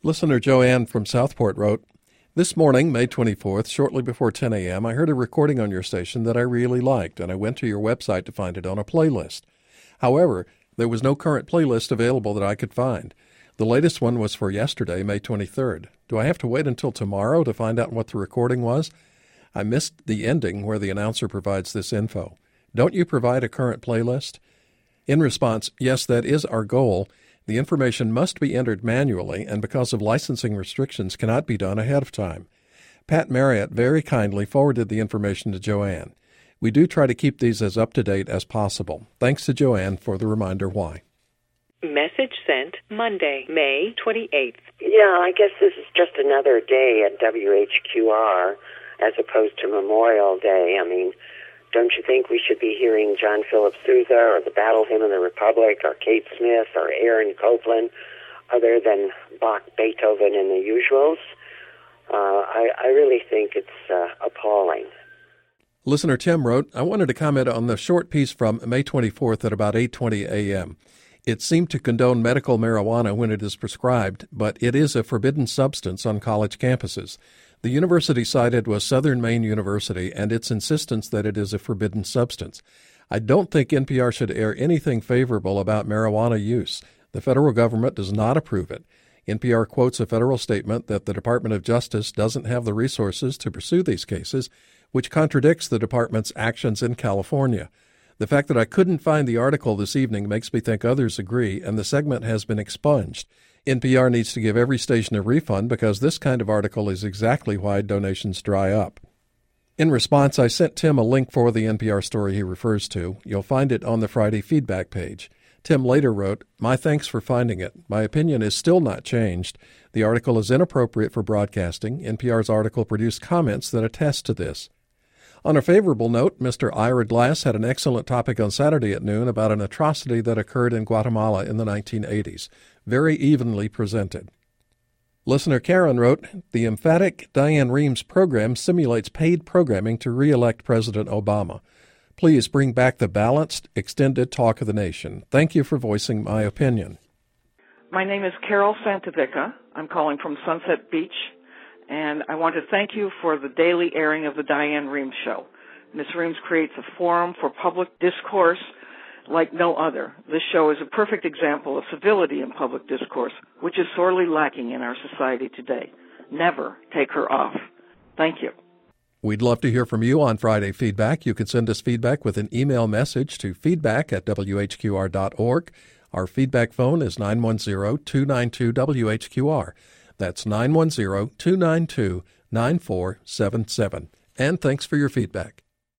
Listener Joanne from Southport wrote, "This morning, May 24th, shortly before 10 a.m., I heard a recording on your station that I really liked, and I went to your website to find it on a playlist. However, there was no current playlist available that I could find. The latest one was for yesterday, May 23rd. Do I have to wait until tomorrow to find out what the recording was? I missed the ending where the announcer provides this info. Don't you provide a current playlist?" In response, yes, that is our goal. The information must be entered manually, and because of licensing restrictions, cannot be done ahead of time. Pat Marriott very kindly forwarded the information to Joanne. We do try to keep these as up-to-date as possible. Thanks to Joanne for the reminder why. Message sent Monday, May 28th. Yeah, I guess this is just another day at WHQR as opposed to Memorial Day. I mean, don't you think we should be hearing John Philip Sousa or the Battle Hymn of the Republic or Kate Smith or Aaron Copland other than Bach, Beethoven, and the usuals? I really think it's appalling. Listener Tim wrote, "I wanted to comment on the short piece from May 24th at about 8:20 a.m. It seemed to condone medical marijuana when it is prescribed, but it is a forbidden substance on college campuses. The university cited was Southern Maine University and its insistence that it is a forbidden substance. I don't think NPR should air anything favorable about marijuana use. The federal government does not approve it. NPR quotes a federal statement that the Department of Justice doesn't have the resources to pursue these cases, which contradicts the department's actions in California. The fact that I couldn't find the article this evening makes me think others agree, and the segment has been expunged. NPR needs to give every station a refund because this kind of article is exactly why donations dry up." In response, I sent Tim a link for the NPR story he refers to. You'll find it on the Friday feedback page. Tim later wrote, "My thanks for finding it. My opinion is still not changed. The article is inappropriate for broadcasting. NPR's article produced comments that attest to this." On a favorable note, Mr. Ira Glass had an excellent topic on Saturday at noon about an atrocity that occurred in Guatemala in the 1980s. Very evenly presented. Listener Karen wrote, "The emphatic Diane Reeves program simulates paid programming to re-elect President Obama. Please bring back the balanced, extended talk of the nation. Thank you for voicing my opinion." My name is Carol Santavica. I'm calling from Sunset Beach, and I want to thank you for the daily airing of the Diane Reeves Show. Ms. Reeves creates a forum for public discourse like no other. This show is a perfect example of civility in public discourse, which is sorely lacking in our society today. Never take her off. Thank you. We'd love to hear from you on Friday Feedback. You can send us feedback with an email message to feedback@whqr.org. Our feedback phone is 910-292-WHQR. That's 910-292-9477. And thanks for your feedback.